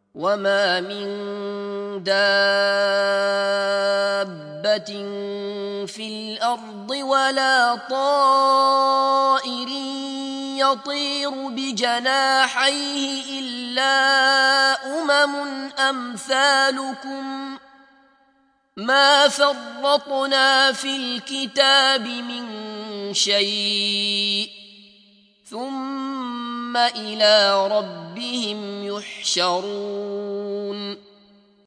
وما من دابة في الأرض ولا طائر يطير بجناحيه إلا أمثالكم ما فرطنا في الكتاب من شيء ثم إلى ربهم يحشرون